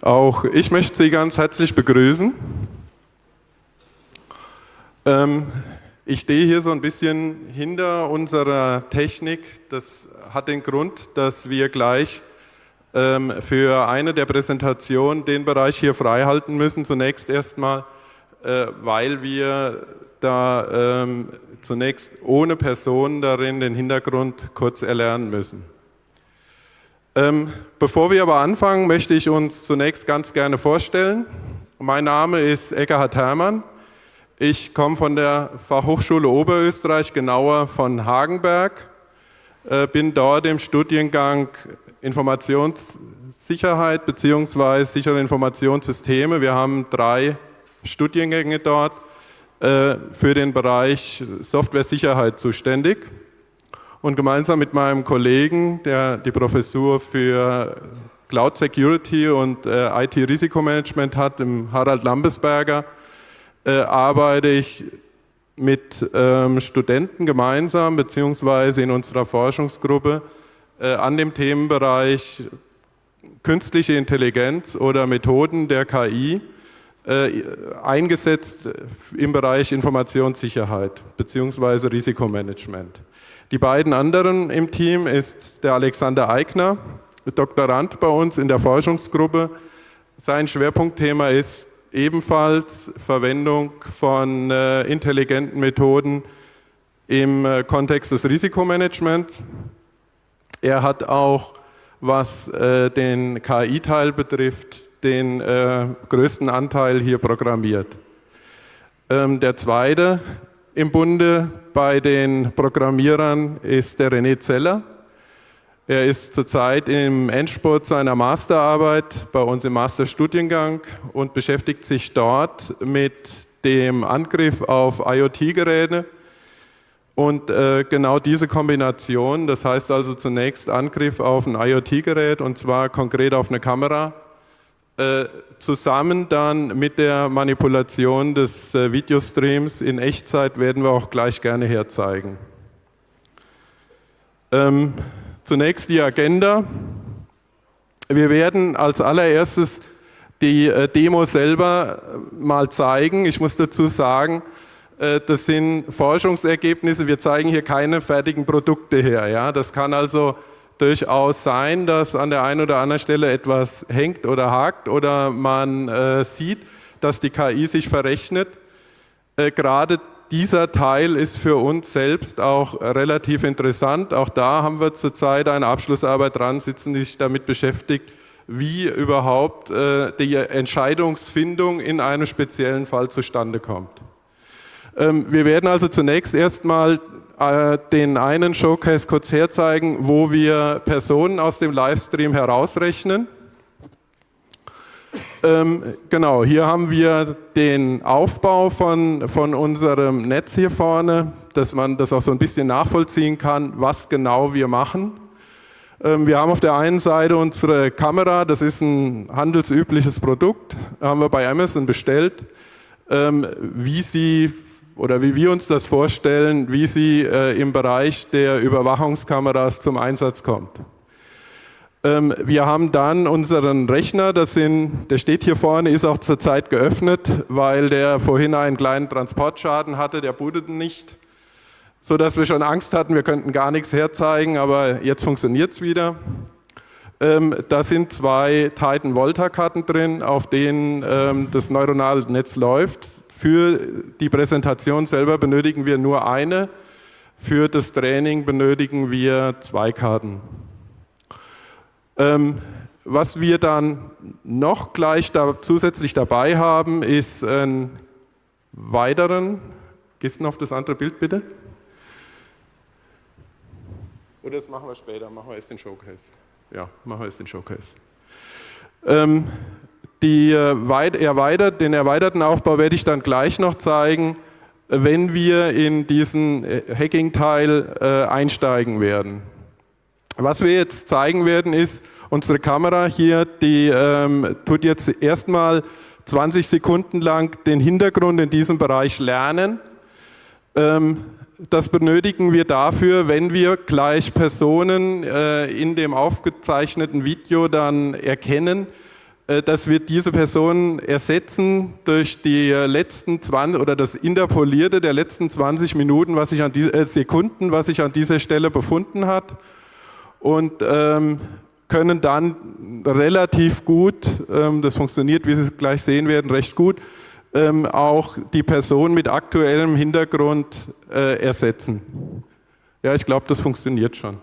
Auch ich möchte Sie ganz herzlich begrüßen. Ich stehe hier so ein bisschen hinter unserer Technik. Das hat den Grund, dass wir gleich für eine der Präsentationen den Bereich hier freihalten müssen. Zunächst erstmal, weil wir da zunächst ohne Person darin den Hintergrund kurz erlernen müssen. Bevor wir aber anfangen, möchte ich uns zunächst ganz gerne vorstellen. Mein Name ist Eckhard Herrmann. Ich komme von der Fachhochschule Oberösterreich, genauer von Hagenberg, bin dort im Studiengang Informationssicherheit bzw. sichere Informationssysteme. Wir haben 3 Studiengänge dort für den Bereich Software-Sicherheit zuständig. Und gemeinsam mit meinem Kollegen, der die Professur für Cloud Security und IT-Risikomanagement hat, dem Harald Lambesberger, arbeite ich mit Studenten gemeinsam beziehungsweise in unserer Forschungsgruppe an dem Themenbereich künstliche Intelligenz oder Methoden der KI, eingesetzt im Bereich Informationssicherheit beziehungsweise Risikomanagement. Die beiden anderen im Team ist der Alexander Eigner, Doktorand bei uns in der Forschungsgruppe. Sein Schwerpunktthema ist ebenfalls Verwendung von intelligenten Methoden im Kontext des Risikomanagements. Er hat auch, was den KI-Teil betrifft, den größten Anteil hier programmiert. Der zweite im Bunde bei den Programmierern ist der René Zeller. Er ist zurzeit im Endspurt seiner Masterarbeit bei uns im Masterstudiengang und beschäftigt sich dort mit dem Angriff auf IoT-Geräte. Und genau diese Kombination, das heißt also zunächst Angriff auf ein IoT-Gerät und zwar konkret auf eine Kamera, zusammen dann mit der Manipulation des Videostreams in Echtzeit werden wir auch gleich gerne herzeigen. Zunächst die Agenda. Wir werden als allererstes die Demo selber mal zeigen. Ich muss dazu sagen, das sind Forschungsergebnisse. Wir zeigen hier keine fertigen Produkte her. Ja? Das kann also durchaus sein, dass an der einen oder anderen Stelle etwas hängt oder hakt oder man sieht, dass die KI sich verrechnet. Gerade dieser Teil ist für uns selbst auch relativ interessant. Auch da haben wir zurzeit eine Abschlussarbeit dran sitzen, die sich damit beschäftigt, wie überhaupt die Entscheidungsfindung in einem speziellen Fall zustande kommt. Wir werden also zunächst erstmal den einen Showcase kurz herzeigen, wo wir Personen aus dem Livestream herausrechnen. Genau, hier haben wir den Aufbau von unserem Netz hier vorne, dass man das auch so ein bisschen nachvollziehen kann, was genau wir machen. Wir haben auf der einen Seite unsere Kamera, das ist ein handelsübliches Produkt, haben wir bei Amazon bestellt, wie wir uns das vorstellen, wie sie im Bereich der Überwachungskameras zum Einsatz kommt. Wir haben dann unseren Rechner, der steht hier vorne, ist auch zurzeit geöffnet, weil der vorhin einen kleinen Transportschaden hatte, der bootete nicht, sodass wir schon Angst hatten, wir könnten gar nichts herzeigen, aber jetzt funktioniert es wieder. Da sind 2 Titan Volta-Karten drin, auf denen das neuronale Netz läuft. Für die Präsentation selber benötigen wir nur eine, für das Training benötigen wir 2 Karten. Was wir dann noch gleich zusätzlich dabei haben, ist einen weiteren, gehst du noch auf das andere Bild bitte? Oder das machen wir später, machen wir erst den Showcase. Ja, machen wir erst den Showcase. Den erweiterten Aufbau werde ich dann gleich noch zeigen, wenn wir in diesen Hacking-Teil einsteigen werden. Was wir jetzt zeigen werden, ist, unsere Kamera hier, die tut jetzt erstmal 20 Sekunden lang den Hintergrund in diesem Bereich lernen. Das benötigen wir dafür, wenn wir gleich Personen in dem aufgezeichneten Video dann erkennen, dass wir diese Personen ersetzen durch die letzten 20 oder das Interpolierte der letzten 20 Minuten, Sekunden, was sich an dieser Stelle befunden hat, und können dann relativ gut, das funktioniert, wie Sie es gleich sehen werden, recht gut, auch die Person mit aktuellem Hintergrund ersetzen. Ja, ich glaube, das funktioniert schon.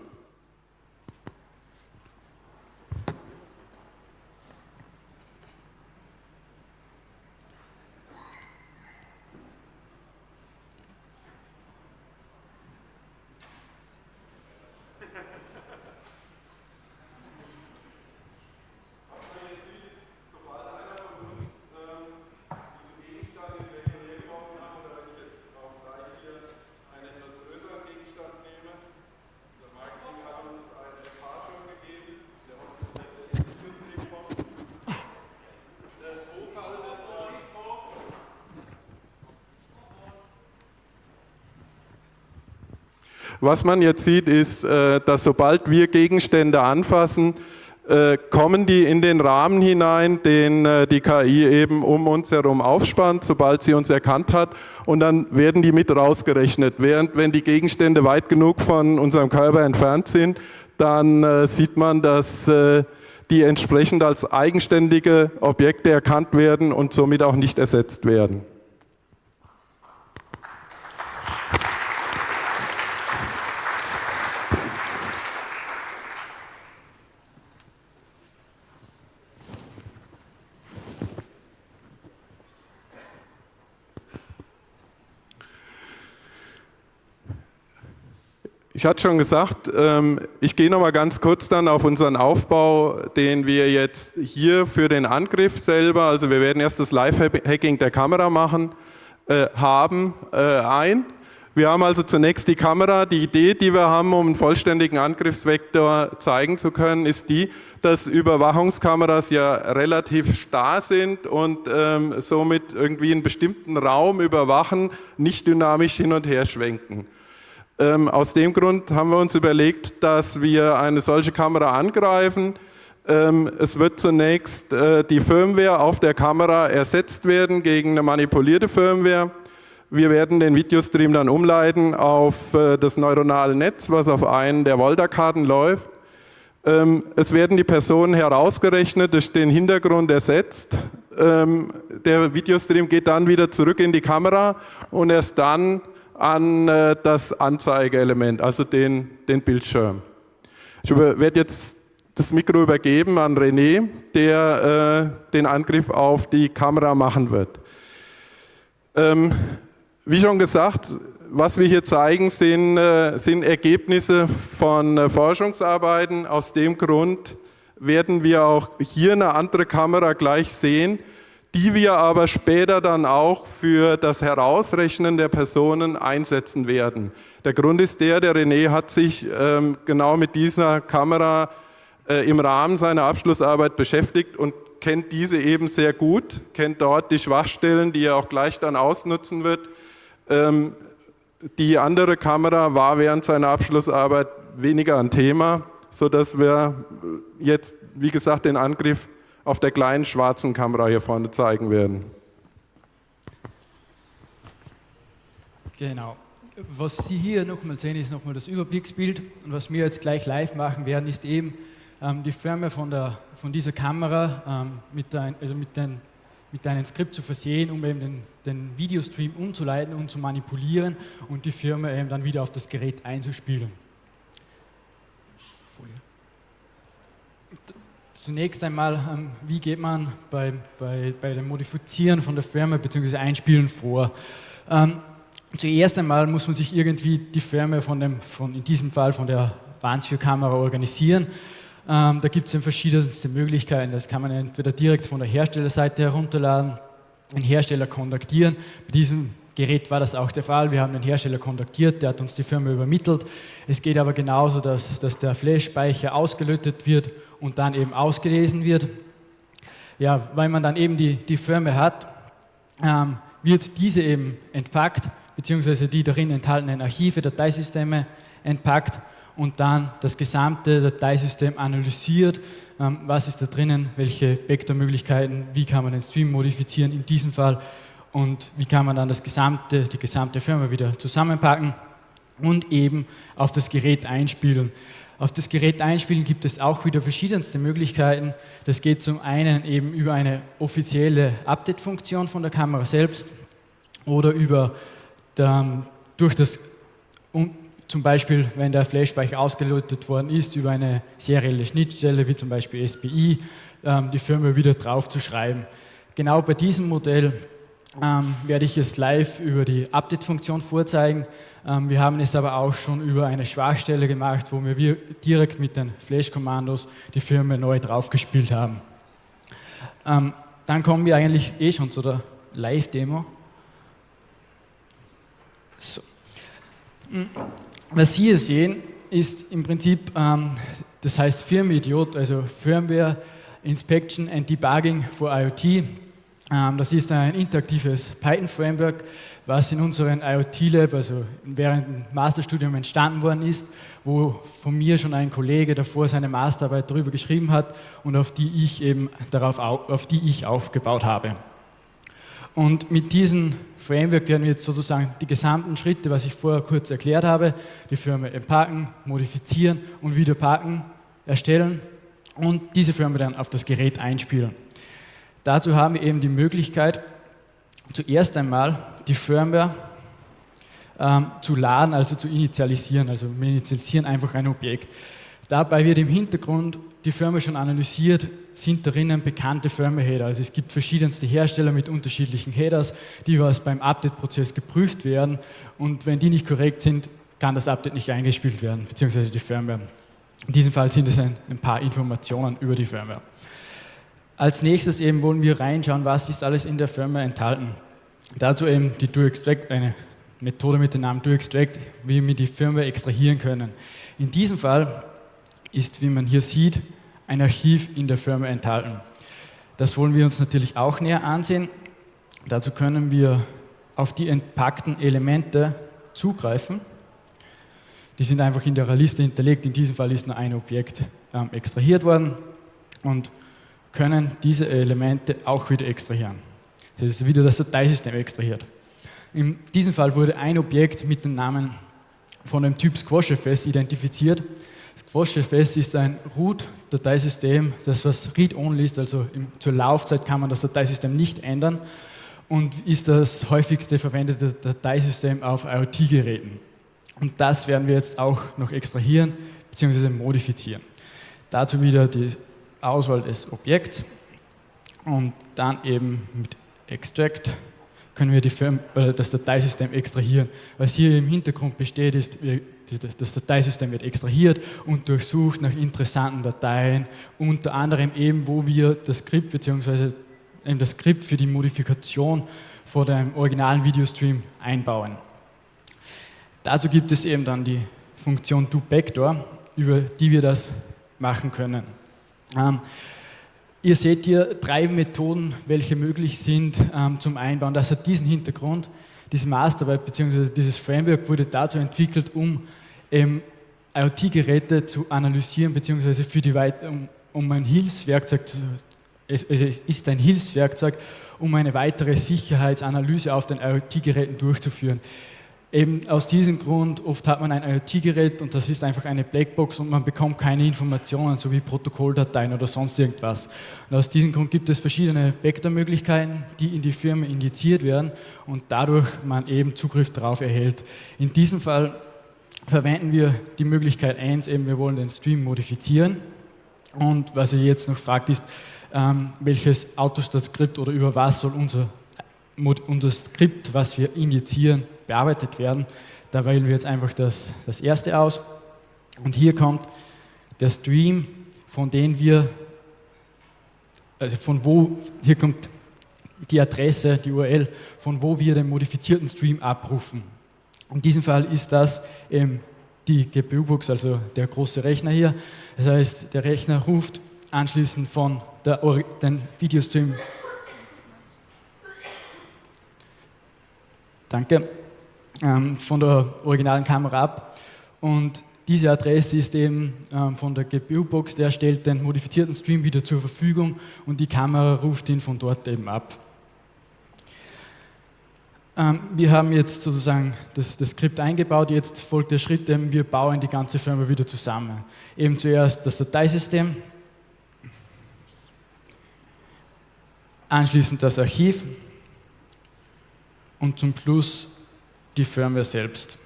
Was man jetzt sieht, ist, dass sobald wir Gegenstände anfassen, kommen die in den Rahmen hinein, den die KI eben um uns herum aufspannt, sobald sie uns erkannt hat, und dann werden die mit rausgerechnet. Während, wenn die Gegenstände weit genug von unserem Körper entfernt sind, dann sieht man, dass die entsprechend als eigenständige Objekte erkannt werden und somit auch nicht ersetzt werden. Ich hatte schon gesagt, ich gehe noch mal ganz kurz dann auf unseren Aufbau, den wir jetzt hier für den Angriff selber, also wir werden erst das Live-Hacking der Kamera machen, ein. Wir haben also zunächst die Kamera. Die Idee, die wir haben, um einen vollständigen Angriffsvektor zeigen zu können, ist die, dass Überwachungskameras ja relativ starr sind und somit irgendwie einen bestimmten Raum überwachen, nicht dynamisch hin und her schwenken. Aus dem Grund haben wir uns überlegt, dass wir eine solche Kamera angreifen. Es wird zunächst die Firmware auf der Kamera ersetzt werden gegen eine manipulierte Firmware. Wir werden den Videostream dann umleiten auf das neuronale Netz, was auf einen der Volta-Karten läuft. Es werden die Personen herausgerechnet, durch den Hintergrund ersetzt. Der Videostream geht dann wieder zurück in die Kamera und erst dann an das Anzeigeelement, also den Bildschirm. Ich werde jetzt das Mikro übergeben an René, der den Angriff auf die Kamera machen wird. Wie schon gesagt, was wir hier zeigen, sind Ergebnisse von Forschungsarbeiten. Aus dem Grund werden wir auch hier eine andere Kamera gleich sehen, die wir aber später dann auch für das Herausrechnen der Personen einsetzen werden. Der Grund ist der René hat sich genau mit dieser Kamera im Rahmen seiner Abschlussarbeit beschäftigt und kennt diese eben sehr gut, kennt dort die Schwachstellen, die er auch gleich dann ausnutzen wird. Die andere Kamera war während seiner Abschlussarbeit weniger ein Thema, sodass wir jetzt, wie gesagt, den Angriff auf der kleinen schwarzen Kamera hier vorne zeigen werden. Genau. Was Sie hier nochmal sehen, ist nochmal das Überblicksbild. Und was wir jetzt gleich live machen werden, ist eben die Firmware von dieser Kamera mit einem Skript zu versehen, um eben den Videostream umzuleiten und zu manipulieren und die Firmware eben dann wieder auf das Gerät einzuspielen. Folie. Zunächst einmal, wie geht man bei dem Modifizieren von der Firmware bzw. Einspielen vor? Zuerst einmal muss man sich irgendwie die Firmware in diesem Fall von der Advanced-View-Kamera organisieren. Da gibt es verschiedenste Möglichkeiten. Das kann man entweder direkt von der Herstellerseite herunterladen, den Hersteller kontaktieren. Bei diesem Gerät war das auch der Fall. Wir haben den Hersteller kontaktiert, der hat uns die Firmware übermittelt. Es geht aber genauso, dass der Flash-Speicher ausgelötet wird und dann eben ausgelesen wird. Ja, weil man dann eben die Firmware hat, wird diese eben entpackt, beziehungsweise die darin enthaltenen Archive, Dateisysteme entpackt und dann das gesamte Dateisystem analysiert, was ist da drinnen, welche Vektormöglichkeiten, wie kann man den Stream modifizieren in diesem Fall und wie kann man dann die gesamte Firma wieder zusammenpacken und eben auf das Gerät einspielen. Auf das Gerät einspielen gibt es auch wieder verschiedenste Möglichkeiten. Das geht zum einen eben über eine offizielle Update-Funktion von der Kamera selbst oder zum Beispiel, wenn der Flash-Speicher ausgelötet worden ist, über eine serielle Schnittstelle, wie zum Beispiel SPI, die Firmware wieder drauf zu schreiben. Genau bei diesem Modell werde ich es live über die Update-Funktion vorzeigen. Wir haben es aber auch schon über eine Schwachstelle gemacht, wo wir direkt mit den Flash-Kommandos die Firmware neu draufgespielt haben. Dann kommen wir eigentlich schon zu der Live-Demo. So. Was Sie hier sehen, ist im Prinzip, das heißt Firmware-Idiot, also Firmware Inspection and Debugging for IoT. Das ist ein interaktives Python-Framework, was in unserem IoT-Lab, also während dem Masterstudium entstanden worden ist, wo von mir schon ein Kollege davor seine Masterarbeit darüber geschrieben hat und auf die ich aufgebaut habe. Und mit diesem Framework werden wir jetzt sozusagen die gesamten Schritte, was ich vorher kurz erklärt habe, die Firmware entpacken, modifizieren und wieder packen, erstellen und diese Firmware dann auf das Gerät einspielen. Dazu haben wir eben die Möglichkeit, zuerst einmal die Firmware zu laden, also zu initialisieren. Also wir initialisieren einfach ein Objekt. Dabei wird im Hintergrund die Firmware schon analysiert, sind darin bekannte Firmware-Header. Also es gibt verschiedenste Hersteller mit unterschiedlichen Headers, die beim Update-Prozess geprüft werden und wenn die nicht korrekt sind, kann das Update nicht eingespielt werden, beziehungsweise die Firmware. In diesem Fall sind es ein paar Informationen über die Firmware. Als nächstes eben wollen wir reinschauen, was ist alles in der Firmware enthalten. Dazu eben die Do-Extract, eine Methode mit dem Namen Do-Extract, wie wir die Firmware extrahieren können. In diesem Fall ist, wie man hier sieht, ein Archiv in der Firmware enthalten. Das wollen wir uns natürlich auch näher ansehen. Dazu können wir auf die entpackten Elemente zugreifen. Die sind einfach in der Liste hinterlegt. In diesem Fall ist nur ein Objekt extrahiert worden und können diese Elemente auch wieder extrahieren. Das ist wieder das Dateisystem extrahiert. In diesem Fall wurde ein Objekt mit dem Namen von dem Typ SquashFS identifiziert. SquashFS ist ein Root-Dateisystem, das was Read-Only ist, also zur Laufzeit kann man das Dateisystem nicht ändern und ist das häufigste verwendete Dateisystem auf IoT-Geräten. Und das werden wir jetzt auch noch extrahieren bzw. modifizieren. Dazu wieder die Auswahl des Objekts und dann eben mit Extract können wir das Dateisystem extrahieren. Was hier im Hintergrund besteht, ist, das Dateisystem wird extrahiert und durchsucht nach interessanten Dateien, unter anderem eben, wo wir das Skript bzw. das Skript für die Modifikation vor dem originalen Videostream einbauen. Dazu gibt es eben dann die Funktion DoBackdoor, über die wir das machen können. Ihr seht hier 3 Methoden, welche möglich sind zum Einbauen. Das hat diesen Hintergrund. Diese Masterarbeit bzw. dieses Framework wurde dazu entwickelt, um IoT-Geräte zu analysieren bzw. um ein Hilfswerkzeug es ist ein Hilfswerkzeug, um eine weitere Sicherheitsanalyse auf den IoT-Geräten durchzuführen. Eben aus diesem Grund, oft hat man ein IoT-Gerät und das ist einfach eine Blackbox und man bekommt keine Informationen, so wie Protokolldateien oder sonst irgendwas. Und aus diesem Grund gibt es verschiedene Vektormöglichkeiten, die in die Firma injiziert werden und dadurch man eben Zugriff darauf erhält. In diesem Fall verwenden wir die Möglichkeit 1, eben wir wollen den Stream modifizieren. Und was ihr jetzt noch fragt ist, welches Autostat-Skript oder über was soll unser Skript, was wir injizieren, bearbeitet werden. Da wählen wir jetzt einfach das erste aus. Und hier kommt der Stream, hier kommt die Adresse, die URL, von wo wir den modifizierten Stream abrufen. In diesem Fall ist das die GPU-Box, also der große Rechner hier. Das heißt, der Rechner ruft anschließend von den Videostream. Danke. Von der originalen Kamera ab und diese Adresse ist eben von der GPU-Box, der stellt den modifizierten Stream wieder zur Verfügung und die Kamera ruft ihn von dort eben ab. Wir haben jetzt sozusagen das Skript eingebaut, jetzt folgt der Schritt, wir bauen die ganze Firma wieder zusammen. Eben zuerst das Dateisystem, anschließend das Archiv und zum Schluss die Firmware selbst.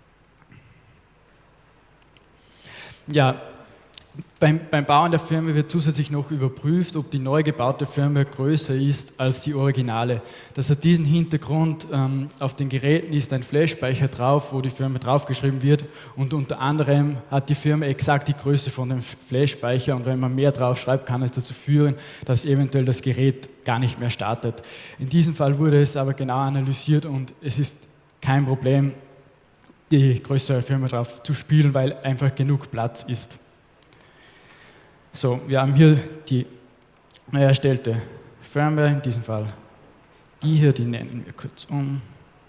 Ja, beim Bauen der Firmware wird zusätzlich noch überprüft, ob die neu gebaute Firmware größer ist als die originale. Das hat diesen Hintergrund, auf den Geräten ist ein Flash-Speicher drauf, wo die Firmware draufgeschrieben wird und unter anderem hat die Firmware exakt die Größe von dem Flash-Speicher und wenn man mehr drauf schreibt, kann es dazu führen, dass eventuell das Gerät gar nicht mehr startet. In diesem Fall wurde es aber genau analysiert und es ist kein Problem, die größere Firmware drauf zu spielen, weil einfach genug Platz ist. So, wir haben hier die neu erstellte Firmware, in diesem Fall die hier, die nennen wir kurz um.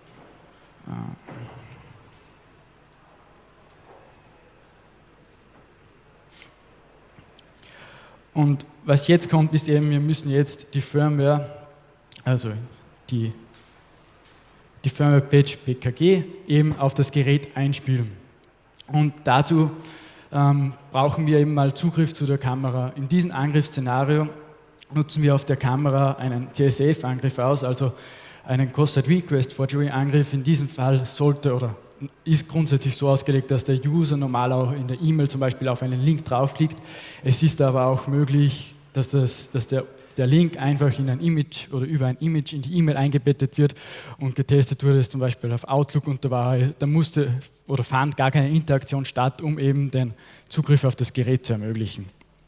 Und was jetzt kommt, ist eben, wir müssen jetzt die Firmware, also die Firmware-Patch PKG eben auf das Gerät einspielen. Und dazu brauchen wir eben mal Zugriff zu der Kamera. In diesem Angriffsszenario nutzen wir auf der Kamera einen CSF-Angriff aus, also einen Cross-Site-Request-Forgery-Angriff. In diesem Fall sollte oder ist grundsätzlich so ausgelegt, dass der User normal auch in der E-Mail zum Beispiel auf einen Link draufklickt. Es ist aber auch möglich, dass der Link einfach in ein Image oder über ein Image in die E-Mail eingebettet wird und getestet wurde es zum Beispiel auf Outlook und da musste oder fand gar keine Interaktion statt, um eben den Zugriff auf das Gerät zu ermöglichen.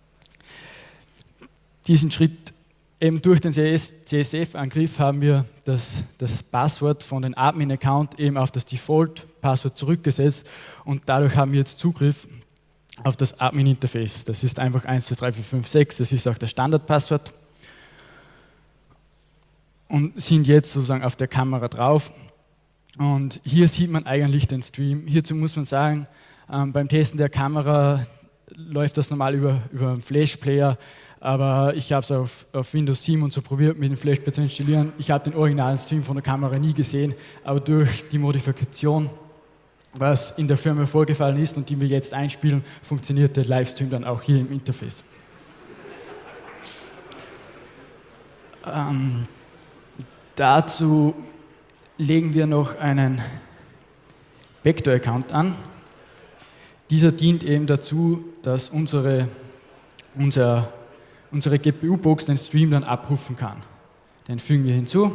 Diesen Schritt eben durch den CSF-Angriff haben wir das Passwort von den Admin-Account eben auf das Default-Passwort zurückgesetzt und dadurch haben wir jetzt Zugriff auf das Admin-Interface. Das ist einfach 1, 2, 3, 4, 5, 6, das ist auch das Standardpasswort. Und sind jetzt sozusagen auf der Kamera drauf. Und hier sieht man eigentlich den Stream. Hierzu muss man sagen, beim Testen der Kamera läuft das normal über einen Flash-Player, aber ich habe es auf Windows 7 und so probiert, mit dem Flash-Player zu installieren. Ich habe den originalen Stream von der Kamera nie gesehen, aber durch die Modifikation, was in der Firma vorgefallen ist und die wir jetzt einspielen, funktioniert der Livestream dann auch hier im Interface. Dazu legen wir noch einen Vector-Account an. Dieser dient eben dazu, dass unsere GPU-Box den Stream dann abrufen kann. Den fügen wir hinzu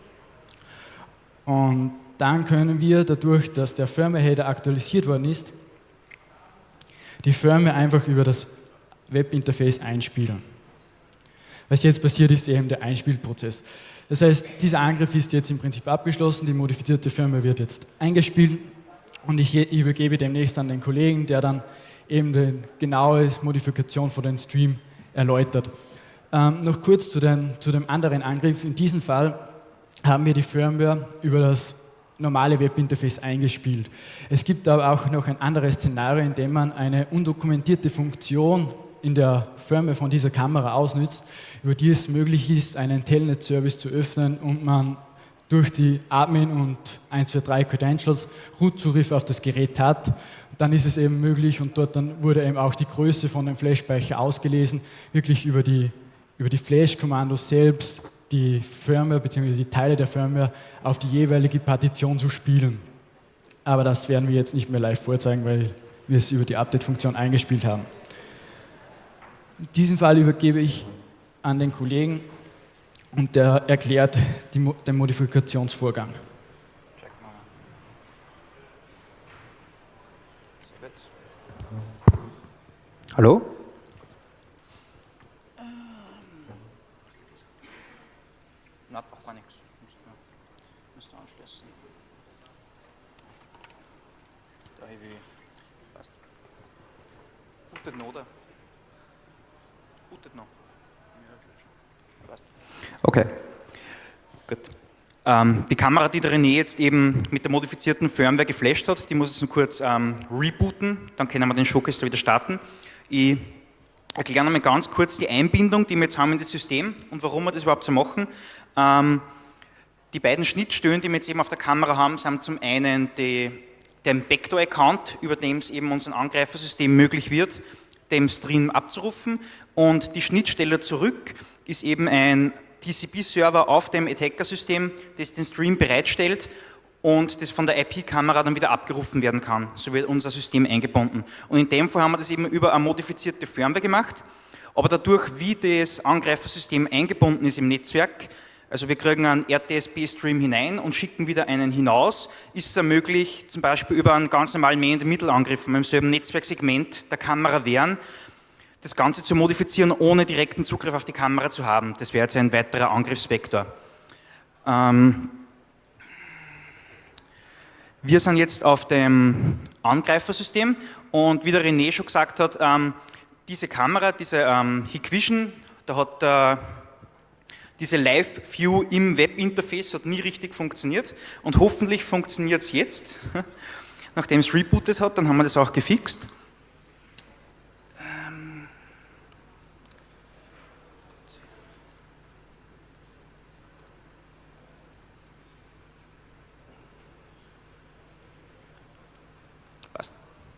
und dann können wir dadurch, dass der Firmware-Header aktualisiert worden ist, die Firmware einfach über das Webinterface einspielen. Was jetzt passiert, ist eben der Einspielprozess. Das heißt, dieser Angriff ist jetzt im Prinzip abgeschlossen, die modifizierte Firmware wird jetzt eingespielt und ich übergebe demnächst an den Kollegen, der dann eben die genaue Modifikation von dem Stream erläutert. Noch kurz zu dem anderen Angriff. In diesem Fall haben wir die Firmware über das normale Webinterface eingespielt. Es gibt aber auch noch ein anderes Szenario, in dem man eine undokumentierte Funktion in der Firmware von dieser Kamera ausnützt, über die es möglich ist, einen Telnet-Service zu öffnen und man durch die Admin und 143 Credentials Root-Zugriff auf das Gerät hat. Dann ist es eben möglich und dort dann wurde eben auch die Größe von dem Flash-Speicher ausgelesen, wirklich über die Flash-Kommandos selbst die Firmware bzw. die Teile der Firmware auf die jeweilige Partition zu spielen. Aber das werden wir jetzt nicht mehr live vorzeigen, weil wir es über die Update-Funktion eingespielt haben. In diesem Fall übergebe ich an den Kollegen und der erklärt den Modifikationsvorgang. Hallo? Na, braucht man nichts. Müsst anschließen. Da habe ich. Passt. Bootet noch, oder? Bootet noch. Ja, passt. Okay, gut. Die Kamera, die der René jetzt eben mit der modifizierten Firmware geflasht hat, die muss jetzt nur kurz rebooten, dann können wir den Showcase wieder starten. Ich erkläre nochmal ganz kurz die Einbindung, die wir jetzt haben in das System und warum wir das überhaupt so machen. Die beiden Schnittstellen, die wir jetzt eben auf der Kamera haben, sind zum einen der Vector-Account, über dem es eben unserem Angreifersystem möglich wird, den Stream abzurufen, und die Schnittstelle zurück ist eben ein TCP-Server auf dem Attacker-System, das den Stream bereitstellt und das von der IP-Kamera dann wieder abgerufen werden kann. So wird unser System eingebunden. Und in dem Fall haben wir das eben über eine modifizierte Firmware gemacht, aber dadurch, wie das Angreifersystem eingebunden ist im Netzwerk, also wir kriegen einen RTSP-Stream hinein und schicken wieder einen hinaus, ist es möglich, zum Beispiel über einen ganz normalen Man-in-the-Middle-Angriff mit demselben Netzwerksegment der Kamera wären, das Ganze zu modifizieren, ohne direkten Zugriff auf die Kamera zu haben. Das wäre jetzt ein weiterer Angriffsvektor. Wir sind jetzt auf dem Angreifersystem und wie der René schon gesagt hat, diese Kamera, diese Hikvision, da hat diese Live-View im Webinterface hat nie richtig funktioniert und hoffentlich funktioniert es jetzt. Nachdem es rebootet hat, dann haben wir das auch gefixt. Passt.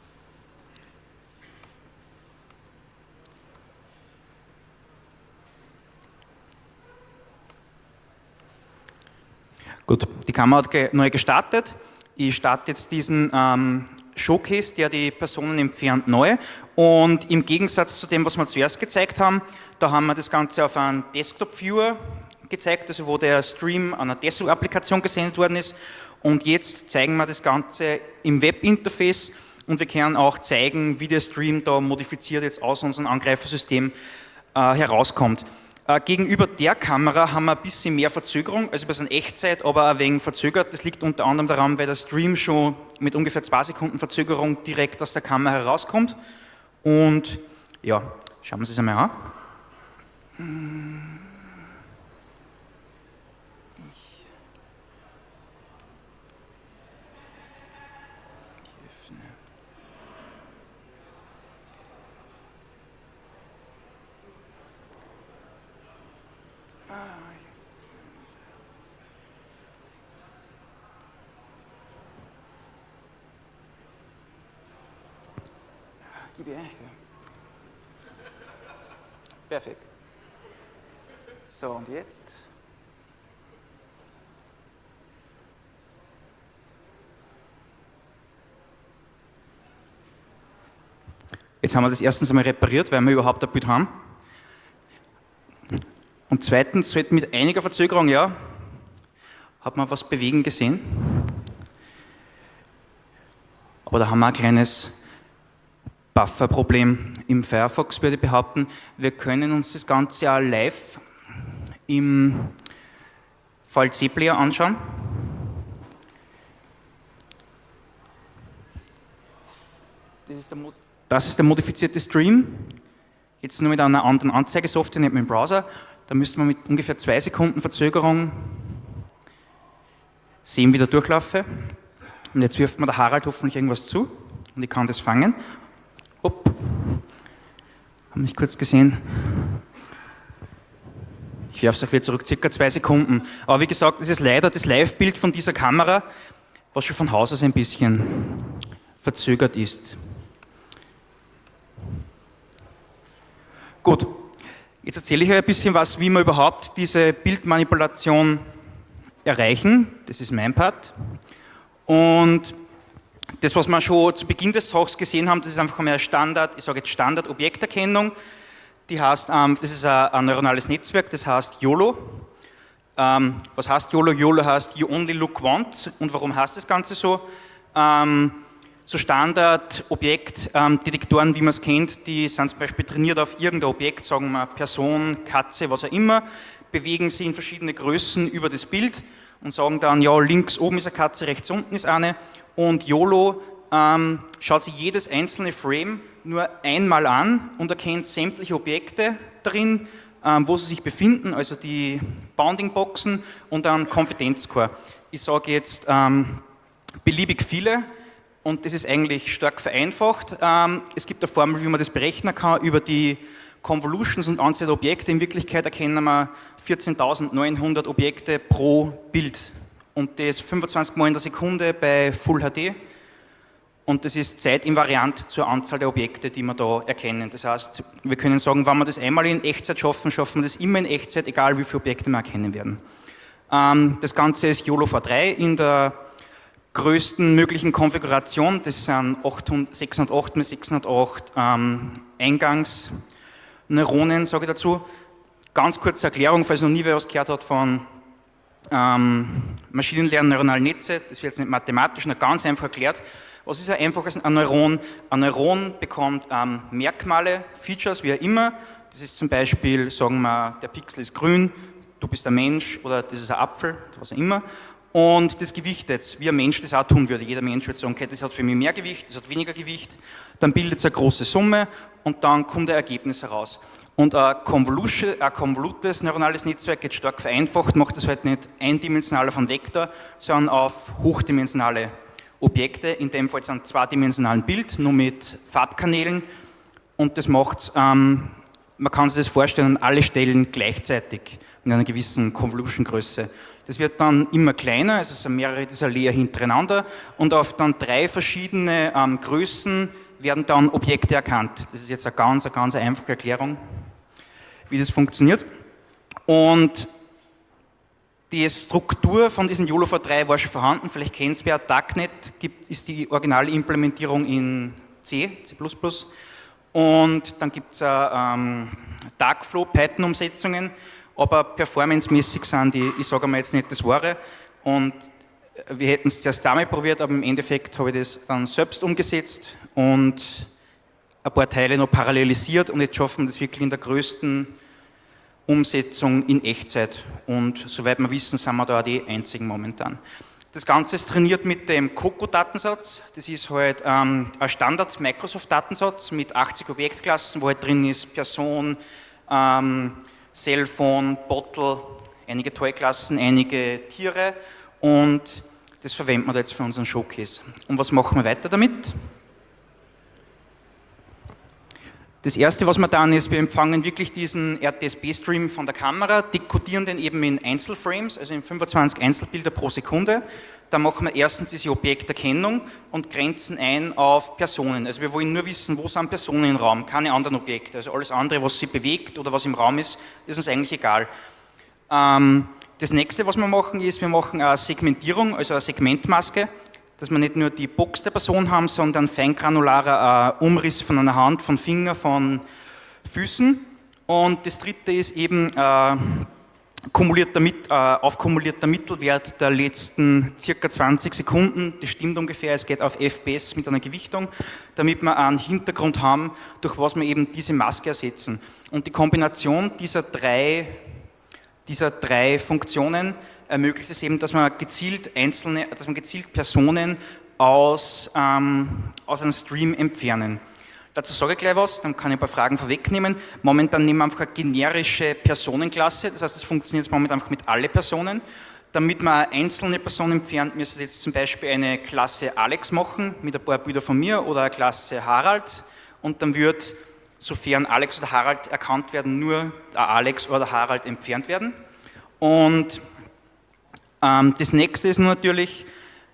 Gut, die Kamera hat neu gestartet. Ich starte jetzt diesen Showcase, der die Personen entfernt, neu. Und im Gegensatz zu dem, was wir zuerst gezeigt haben, da haben wir das Ganze auf einem Desktop-Viewer gezeigt, also wo der Stream an einer Desktop-Applikation gesendet worden ist. Und jetzt zeigen wir das Ganze im Webinterface und wir können auch zeigen, wie der Stream da modifiziert jetzt aus unserem Angreifersystem herauskommt. Gegenüber der Kamera haben wir ein bisschen mehr Verzögerung, also wir sind Echtzeit, aber ein wenig verzögert. Das liegt unter anderem daran, weil der Stream schon mit ungefähr 2 Sekunden Verzögerung direkt aus der Kamera herauskommt. Und ja, schauen wir uns das einmal an. Gib her. Perfekt. So, und jetzt? Jetzt haben wir das erstens einmal repariert, weil wir überhaupt ein Bild haben. Und zweitens, sollten mit einiger Verzögerung, ja, hat man was bewegen gesehen. Aber da haben wir ein kleines Buffer-Problem im Firefox, würde ich behaupten. Wir können uns das Ganze auch live im VLC-Player anschauen. Das ist der modifizierte Stream. Jetzt nur mit einer anderen Anzeigesoftware, nicht mit dem Browser. Da müsste man mit ungefähr 2 Sekunden Verzögerung sehen, wie der durchlaufe. Und jetzt wirft mir der Harald hoffentlich irgendwas zu und ich kann das fangen. Hopp. Haben mich kurz gesehen. Ich werfe es auch wieder zurück, circa 2 Sekunden. Aber wie gesagt, das ist leider das Live-Bild von dieser Kamera, was schon von Haus aus ein bisschen verzögert ist. Gut, jetzt erzähle ich euch ein bisschen was, wie wir überhaupt diese Bildmanipulation erreichen. Das ist mein Part. Und das, was wir schon zu Beginn des Talks gesehen haben, das ist einfach mehr Standard, ich sage jetzt Standard-Objekterkennung. Die heißt, das ist ein neuronales Netzwerk, das heißt YOLO. Was heißt YOLO? YOLO heißt You Only Look Once. Und warum heißt das Ganze so? So Standard-Objektdetektoren, wie man es kennt, die sind zum Beispiel trainiert auf irgendein Objekt, sagen wir Person, Katze, was auch immer, bewegen sie in verschiedene Größen über das Bild und sagen dann, ja, links oben ist eine Katze, rechts unten ist eine. Und YOLO schaut sich jedes einzelne Frame nur einmal an und erkennt sämtliche Objekte darin, wo sie sich befinden, also die Bounding-Boxen und einen Confidence-Score. Ich sage jetzt beliebig viele und das ist eigentlich stark vereinfacht. Es gibt eine Formel, wie man das berechnen kann, über die Convolutions und Anzahl der Objekte. In Wirklichkeit erkennen wir 14.900 Objekte pro Bild und das 25 Mal in der Sekunde bei Full HD. Und das ist zeitinvariant zur Anzahl der Objekte, die wir da erkennen. Das heißt, wir können sagen, wenn wir das einmal in Echtzeit schaffen, schaffen wir das immer in Echtzeit, egal wie viele Objekte wir erkennen werden. Das Ganze ist YOLO V3 in der größten möglichen Konfiguration. Das sind 608 x 608 Eingangsneuronen, sage ich dazu. Ganz kurze Erklärung, falls noch nie wer was gehört hat von Maschinenlernen, neuronalen Netze. Das wird jetzt nicht mathematisch, nur ganz einfach erklärt. Was ist ein einfaches Neuron? Ein Neuron bekommt Merkmale, Features, wie auch immer. Das ist zum Beispiel, sagen wir, der Pixel ist grün, du bist ein Mensch oder das ist ein Apfel, was auch immer. Und das gewichtet, wie ein Mensch das auch tun würde. Jeder Mensch würde sagen, okay, das hat für mich mehr Gewicht, das hat weniger Gewicht. Dann bildet es eine große Summe und dann kommt ein Ergebnis heraus. Und ein konvolutes neuronales Netzwerk, jetzt stark vereinfacht, macht das halt nicht eindimensional auf einen Vektor, sondern auf hochdimensionale Objekte, in dem Fall ein zweidimensionalen Bild, nur mit Farbkanälen. Und das macht, man kann sich das vorstellen, an alle Stellen gleichzeitig in einer gewissen Convolution-Größe. Das wird dann immer kleiner, also es sind mehrere dieser Layer hintereinander und auf dann 3 verschiedene Größen werden dann Objekte erkannt. Das ist jetzt eine ganz einfache Erklärung, wie das funktioniert. Und die Struktur von diesem YOLO V3 war schon vorhanden, vielleicht kennt es wer, Darknet ist die originale Implementierung in C++. Und dann gibt es Darkflow, Python-Umsetzungen, aber performancemäßig sind die, ich sage mal jetzt nicht das Wahre. Und wir hätten es zuerst damit probiert, aber im Endeffekt habe ich das dann selbst umgesetzt und ein paar Teile noch parallelisiert und jetzt schaffen wir das wirklich in der größten Umsetzung in Echtzeit. Und soweit wir wissen, sind wir da auch die einzigen momentan. Das Ganze ist trainiert mit dem Coco-Datensatz. Das ist halt ein Standard-Microsoft-Datensatz mit 80 Objektklassen, wo halt drin ist Person, Cellphone, Bottle, einige Toy-Klassen, einige Tiere und das verwenden wir da jetzt für unseren Showcase. Und was machen wir weiter damit? Das erste, was wir tun, ist, wir empfangen wirklich diesen RTSP-Stream von der Kamera, dekodieren den eben in Einzelframes, also in 25 Einzelbilder pro Sekunde. Dann machen wir erstens diese Objekterkennung und grenzen ein auf Personen. Also wir wollen nur wissen, wo sind Personen im Raum, keine anderen Objekte. Also alles andere, was sie bewegt oder was im Raum ist uns eigentlich egal. Das nächste, was wir machen, ist, wir machen eine Segmentierung, also eine Segmentmaske, dass wir nicht nur die Box der Person haben, sondern feingranularer Umriss von einer Hand, von Finger, von Füßen. Und das dritte ist eben aufkumulierter Mittelwert der letzten ca. 20 Sekunden. Das stimmt ungefähr, es geht auf FPS mit einer Gewichtung, damit wir einen Hintergrund haben, durch was wir eben diese Maske ersetzen. Und die Kombination dieser drei Funktionen ermöglicht es eben, dass man gezielt Personen aus einem Stream entfernen. Dazu sage ich gleich was, dann kann ich ein paar Fragen vorwegnehmen. Momentan nehmen wir einfach eine generische Personenklasse, das heißt, es funktioniert momentan einfach mit allen Personen. Damit man einzelne Personen entfernt, müsste jetzt zum Beispiel eine Klasse Alex machen, mit ein paar Bildern von mir, oder eine Klasse Harald. Und dann wird, sofern Alex oder Harald erkannt werden, nur der Alex oder Harald entfernt werden. Und das nächste ist natürlich,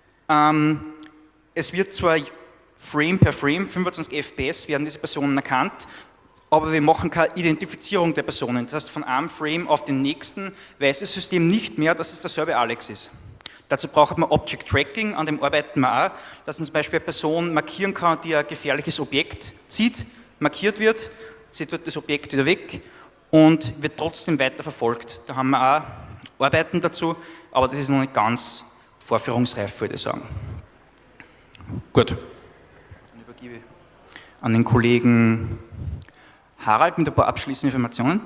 es wird zwar Frame per Frame, 25 FPS werden diese Personen erkannt, aber wir machen keine Identifizierung der Personen. Das heißt, von einem Frame auf den nächsten weiß das System nicht mehr, dass es derselbe Alex ist. Dazu braucht man Object Tracking, an dem arbeiten wir auch, dass man zum Beispiel eine Person markieren kann, die ein gefährliches Objekt sieht, markiert wird, sie tut das Objekt wieder weg und wird trotzdem weiter verfolgt. Da haben wir auch Arbeiten dazu, aber das ist noch nicht ganz vorführungsreif, würde ich sagen. Gut. Dann übergebe ich an den Kollegen Harald mit ein paar abschließenden Informationen.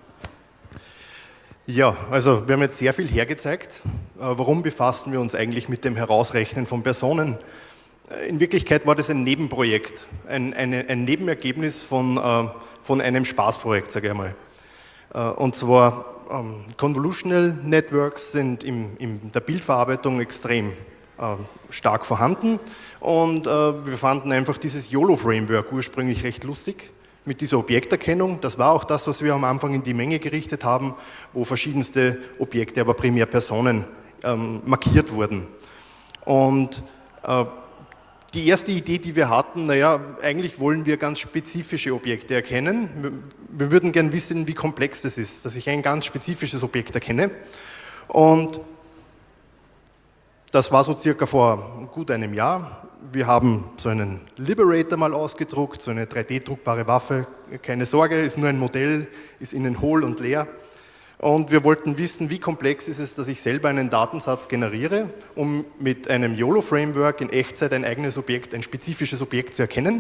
Ja, also wir haben jetzt sehr viel hergezeigt. Warum befassen wir uns eigentlich mit dem Herausrechnen von Personen? In Wirklichkeit war das ein Nebenprojekt, ein Nebenergebnis von einem Spaßprojekt, sage ich einmal. Und zwar Convolutional Networks sind in der Bildverarbeitung extrem stark vorhanden und wir fanden einfach dieses YOLO-Framework ursprünglich recht lustig mit dieser Objekterkennung. Das war auch das, was wir am Anfang in die Menge gerichtet haben, wo verschiedenste Objekte, aber primär Personen markiert wurden. Und die erste Idee, die wir hatten, naja, eigentlich wollen wir ganz spezifische Objekte erkennen. Wir würden gern wissen, wie komplex es ist, dass ich ein ganz spezifisches Objekt erkenne. Und das war so circa vor gut einem Jahr. Wir haben so einen Liberator mal ausgedruckt, so eine 3D-druckbare Waffe. Keine Sorge, ist nur ein Modell, ist innen hohl und leer. Und wir wollten wissen, wie komplex ist es, dass ich selber einen Datensatz generiere, um mit einem YOLO-Framework in Echtzeit ein eigenes Objekt, ein spezifisches Objekt zu erkennen.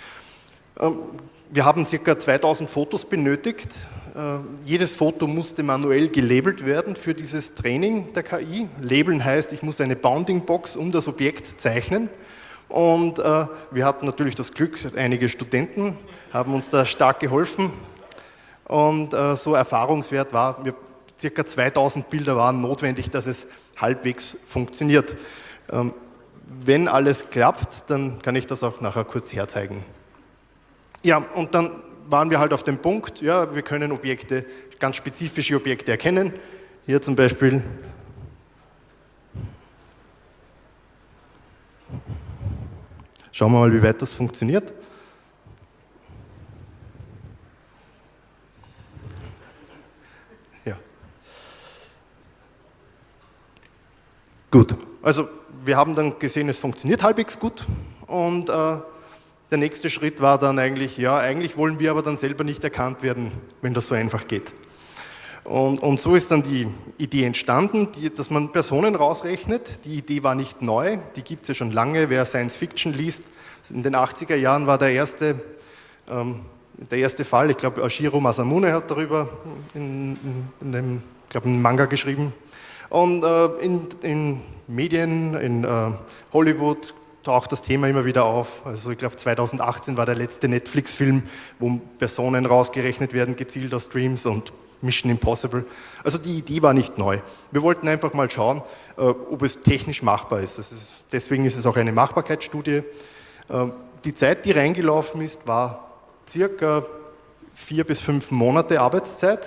Wir haben ca. 2000 Fotos benötigt. Jedes Foto musste manuell gelabelt werden für dieses Training der KI. Labeln heißt, ich muss eine Bounding-Box um das Objekt zeichnen. Und wir hatten natürlich das Glück, einige Studenten haben uns da stark geholfen. Und so erfahrungswert war, ca. 2000 Bilder waren notwendig, dass es halbwegs funktioniert. Wenn alles klappt, dann kann ich das auch nachher kurz herzeigen. Ja, und dann waren wir halt auf dem Punkt, ja, wir können Objekte, ganz spezifische Objekte erkennen. Hier zum Beispiel schauen wir mal, wie weit das funktioniert. Ja. Gut, also wir haben dann gesehen, es funktioniert halbwegs gut und der nächste Schritt war dann eigentlich, ja, eigentlich wollen wir aber dann selber nicht erkannt werden, wenn das so einfach geht. Und so ist dann die Idee entstanden, dass man Personen rausrechnet. Die Idee war nicht neu, die gibt es ja schon lange. Wer Science Fiction liest, in den 80er Jahren war der erste Fall, ich glaube, Ashiro Masamune hat darüber in einem, ich glaube, einen Manga geschrieben. Und in Medien, in Hollywood, taucht das Thema immer wieder auf. Also ich glaube 2018 war der letzte Netflix-Film, wo Personen rausgerechnet werden, gezielt aus Streams und Mission Impossible. Also die Idee war nicht neu. Wir wollten einfach mal schauen, ob es technisch machbar ist. Deswegen ist es auch eine Machbarkeitsstudie. Die Zeit, die reingelaufen ist, war circa 4 bis 5 Monate Arbeitszeit,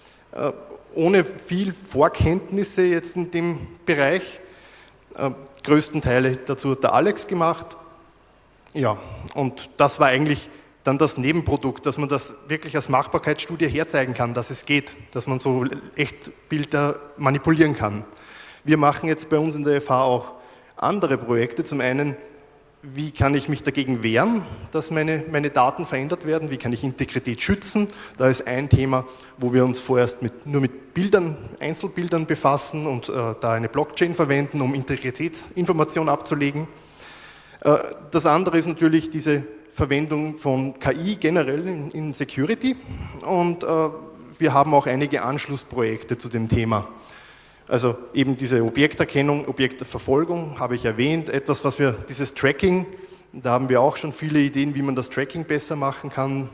ohne viel Vorkenntnisse jetzt in dem Bereich. Größten Teile dazu hat der Alex gemacht. Ja, und das war eigentlich dann das Nebenprodukt, dass man das wirklich als Machbarkeitsstudie herzeigen kann, dass es geht, dass man so echt Bilder manipulieren kann. Wir machen jetzt bei uns in der FH auch andere Projekte. Zum einen, wie kann ich mich dagegen wehren, dass meine Daten verändert werden? Wie kann ich Integrität schützen? Da ist ein Thema, wo wir uns vorerst nur mit Bildern, Einzelbildern befassen und da eine Blockchain verwenden, um Integritätsinformationen abzulegen. Das andere ist natürlich diese Verwendung von KI generell in Security und wir haben auch einige Anschlussprojekte zu dem Thema. Also eben diese Objekterkennung, Objektverfolgung habe ich erwähnt, etwas, was wir, dieses Tracking, da haben wir auch schon viele Ideen, wie man das Tracking besser machen kann.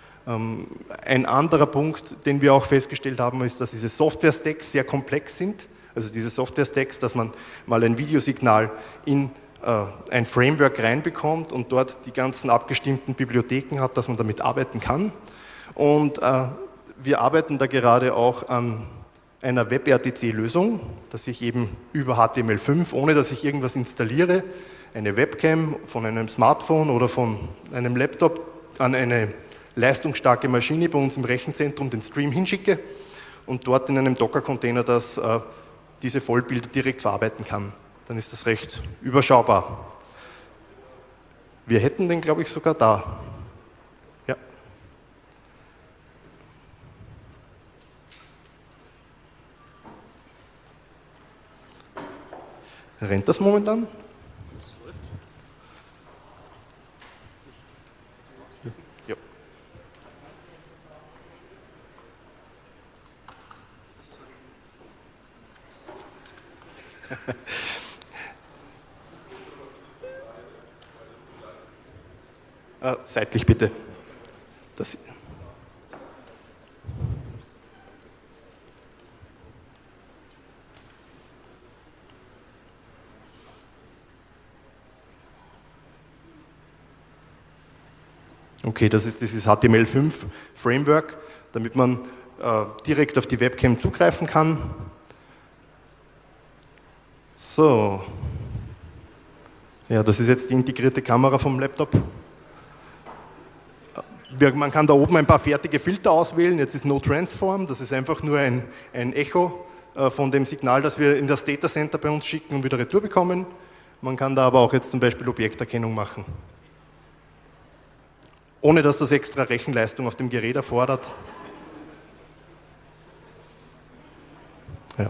Ein anderer Punkt, den wir auch festgestellt haben, ist, dass diese Software-Stacks sehr komplex sind. Also diese Software-Stacks, dass man mal ein Videosignal in ein Framework reinbekommt und dort die ganzen abgestimmten Bibliotheken hat, dass man damit arbeiten kann. Und wir arbeiten da gerade auch an einer WebRTC-Lösung, dass ich eben über HTML5, ohne dass ich irgendwas installiere, eine Webcam von einem Smartphone oder von einem Laptop an eine leistungsstarke Maschine bei uns im Rechenzentrum den Stream hinschicke und dort in einem Docker-Container diese Vollbilder direkt verarbeiten kann. Dann ist das recht überschaubar. Wir hätten den, glaube ich, sogar da. Ja. Rennt das momentan? Ja. Seitlich bitte. Okay, das ist dieses HTML5 Framework, damit man direkt auf die Webcam zugreifen kann. So. Ja, das ist jetzt die integrierte Kamera vom Laptop. Man kann da oben ein paar fertige Filter auswählen. Jetzt ist No Transform, das ist einfach nur ein Echo von dem Signal, das wir in das Data Center bei uns schicken und wieder retour bekommen. Man kann da aber auch jetzt zum Beispiel Objekterkennung machen. Ohne dass das extra Rechenleistung auf dem Gerät erfordert. Ja.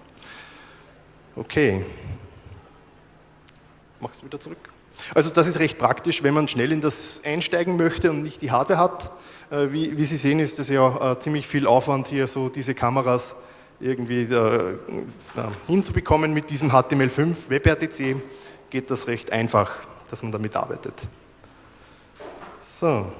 Okay. Machst du wieder zurück? Also das ist recht praktisch, wenn man schnell in das einsteigen möchte und nicht die Hardware hat. Wie Sie sehen, ist es ja ziemlich viel Aufwand hier, so diese Kameras irgendwie hinzubekommen. Mit diesem HTML5 WebRTC geht das recht einfach, dass man damit arbeitet. So.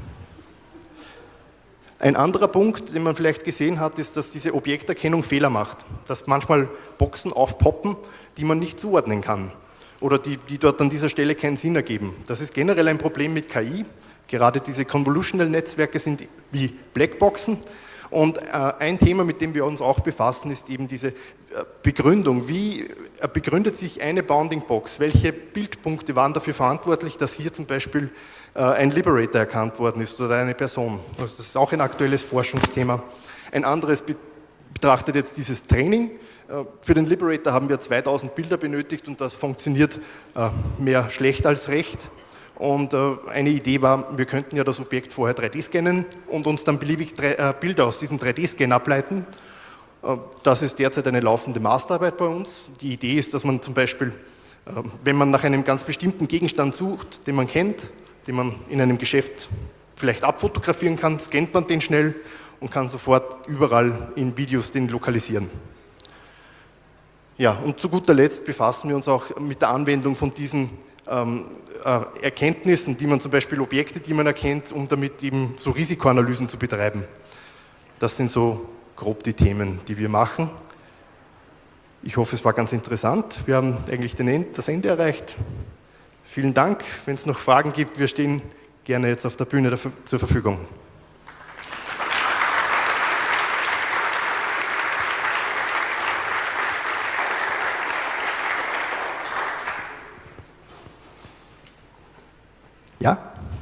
Ein anderer Punkt, den man vielleicht gesehen hat, ist, dass diese Objekterkennung Fehler macht. Dass manchmal Boxen aufpoppen, die man nicht zuordnen kann. Oder die dort an dieser Stelle keinen Sinn ergeben. Das ist generell ein Problem mit KI. Gerade diese Convolutional-Netzwerke sind wie Blackboxen. Und ein Thema, mit dem wir uns auch befassen, ist eben diese Begründung. Wie begründet sich eine Bounding-Box? Welche Bildpunkte waren dafür verantwortlich, dass hier zum Beispiel ein Liberator erkannt worden ist oder eine Person? Also das ist auch ein aktuelles Forschungsthema. Ein anderes betrachtet jetzt dieses Training. Für den Liberator haben wir 2000 Bilder benötigt und das funktioniert mehr schlecht als recht. Und eine Idee war, wir könnten ja das Objekt vorher 3D scannen und uns dann beliebig Bilder aus diesem 3D-Scan ableiten. Das ist derzeit eine laufende Masterarbeit bei uns. Die Idee ist, dass man zum Beispiel, wenn man nach einem ganz bestimmten Gegenstand sucht, den man kennt, den man in einem Geschäft vielleicht abfotografieren kann, scannt man den schnell und kann sofort überall in Videos den lokalisieren. Ja, und zu guter Letzt befassen wir uns auch mit der Anwendung von diesen Erkenntnissen, die man zum Beispiel Objekte, die man erkennt, um damit eben so Risikoanalysen zu betreiben. Das sind so grob die Themen, die wir machen. Ich hoffe, es war ganz interessant. Wir haben eigentlich das Ende erreicht. Vielen Dank. Wenn es noch Fragen gibt, wir stehen gerne jetzt auf der Bühne zur Verfügung. Ja?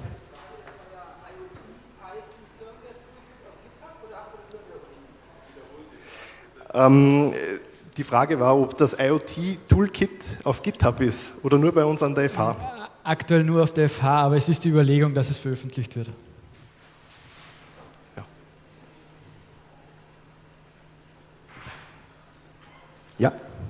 Die Frage war, ob das IoT-Toolkit auf GitHub ist oder nur bei uns an der FH. Aktuell nur auf der FH, aber es ist die Überlegung, dass es veröffentlicht wird. Ja?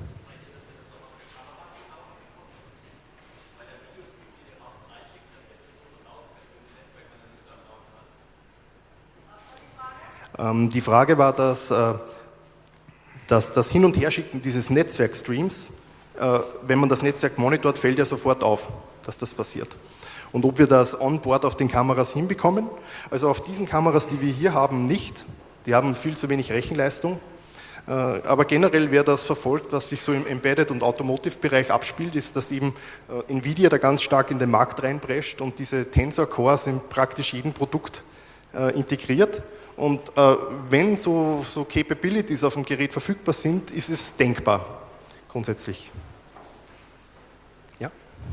Die Frage war, dass das Hin- und Herschicken dieses Netzwerkstreams, wenn man das Netzwerk monitort, fällt ja sofort auf, dass das passiert. Und ob wir das on-board auf den Kameras hinbekommen, also auf diesen Kameras, die wir hier haben, nicht. Die haben viel zu wenig Rechenleistung. Aber generell, wer das verfolgt, was sich so im Embedded- und Automotive-Bereich abspielt, ist, dass eben Nvidia da ganz stark in den Markt reinprescht und diese Tensor Cores in praktisch jedem Produkt integriert. Und wenn so Capabilities auf dem Gerät verfügbar sind, ist es denkbar, grundsätzlich. Ja?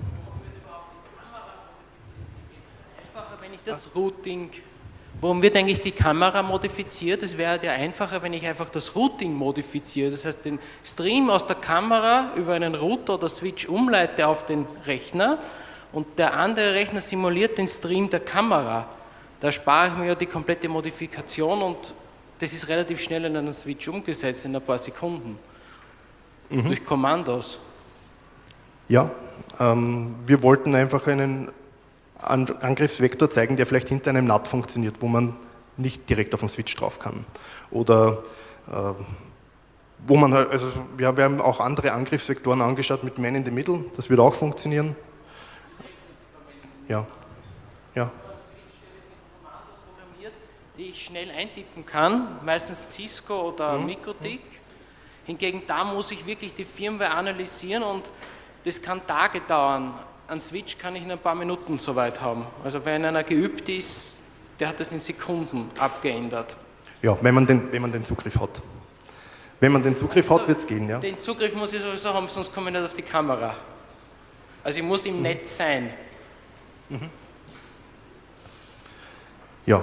Wenn ich das Routing, warum wird eigentlich die Kamera modifiziert? Es wäre ja einfacher, wenn ich einfach das Routing modifiziere. Das heißt, den Stream aus der Kamera über einen Router oder Switch umleite auf den Rechner und der andere Rechner simuliert den Stream der Kamera. Da spare ich mir ja die komplette Modifikation und das ist relativ schnell in einen Switch umgesetzt, in ein paar Sekunden. Durch Kommandos. Ja, wir wollten einfach einen Angriffsvektor zeigen, der vielleicht hinter einem NAT funktioniert, wo man nicht direkt auf den Switch drauf kann. Oder wo man halt, also wir haben auch andere Angriffsvektoren angeschaut mit Man in the Middle, das wird auch funktionieren. Ja. Ja. Die ich schnell eintippen kann, meistens Cisco oder Mikrotik. Hingegen da muss ich wirklich die Firmware analysieren und das kann Tage dauern. einen Switch kann ich in ein paar Minuten soweit haben. Also wenn einer geübt ist, der hat das in Sekunden abgeändert. Ja, wenn man den Zugriff hat. Wenn man den Zugriff hat, wird es gehen, ja. Den Zugriff muss ich sowieso haben, sonst komme ich nicht auf die Kamera. Also ich muss im Netz sein. Ja.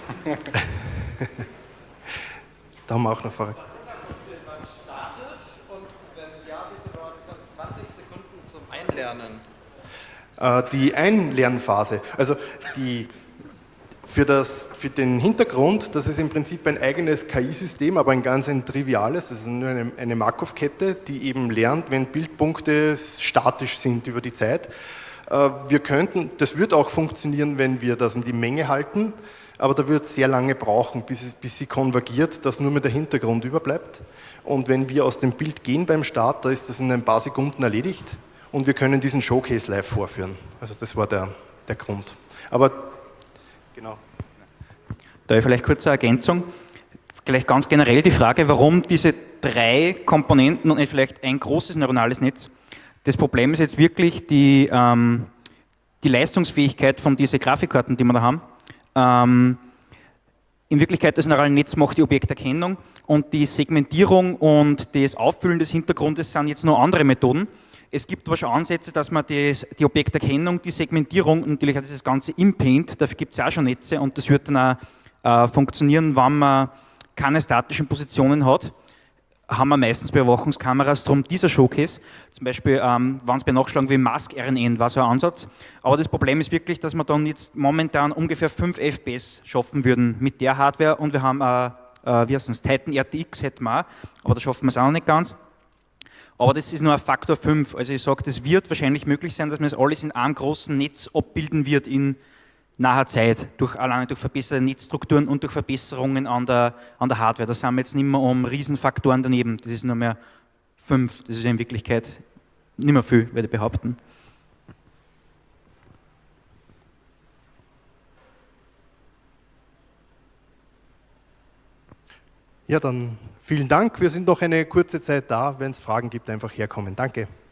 Da haben wir auch noch Frage. Was startet und wenn ja, wieso dauert es dann 20 Sekunden zum Einlernen? Die Einlernphase, also für den Hintergrund, das ist im Prinzip ein eigenes KI-System, aber ein triviales, das ist nur eine Markov-Kette, die eben lernt, wenn Bildpunkte statisch sind über die Zeit. Das wird auch funktionieren, wenn wir das in die Menge halten, aber da wird es sehr lange brauchen, bis sie konvergiert, dass nur mehr der Hintergrund überbleibt. Und wenn wir aus dem Bild gehen beim Start, da ist das in ein paar Sekunden erledigt und wir können diesen Showcase live vorführen. Also das war der Grund. Aber genau. Da vielleicht kurze Ergänzung. Gleich ganz generell die Frage, warum diese 3 Komponenten und nicht vielleicht ein großes neuronales Netz. Das Problem ist jetzt wirklich die Leistungsfähigkeit von diesen Grafikkarten, die wir da haben. In Wirklichkeit, das neurale Netz macht die Objekterkennung und die Segmentierung und das Auffüllen des Hintergrundes sind jetzt nur andere Methoden. Es gibt aber schon Ansätze, dass man die Objekterkennung, die Segmentierung und natürlich auch das ganze Impaint, dafür gibt es ja auch schon Netze und das wird dann auch funktionieren, wenn man keine statischen Positionen hat. Haben wir meistens bei Überwachungskameras, darum dieser Showcase, zum Beispiel, wenn es bei Nachschlagen wie Mask-RNN war so ein Ansatz, aber das Problem ist wirklich, dass wir dann jetzt momentan ungefähr 5 FPS schaffen würden mit der Hardware und wir haben, wie heißt das, Titan RTX hätten wir auch, aber da schaffen wir es auch noch nicht ganz. Aber das ist nur ein Faktor 5, also ich sage, das wird wahrscheinlich möglich sein, dass man das alles in einem großen Netz abbilden wird in naher Zeit, alleine durch verbesserte Netzstrukturen und durch Verbesserungen an der Hardware. Da sind wir jetzt nicht mehr um Riesenfaktoren daneben, das ist nur mehr 5, das ist in Wirklichkeit nicht mehr viel, würde ich behaupten. Ja, dann vielen Dank. Wir sind noch eine kurze Zeit da. Wenn es Fragen gibt, einfach herkommen. Danke.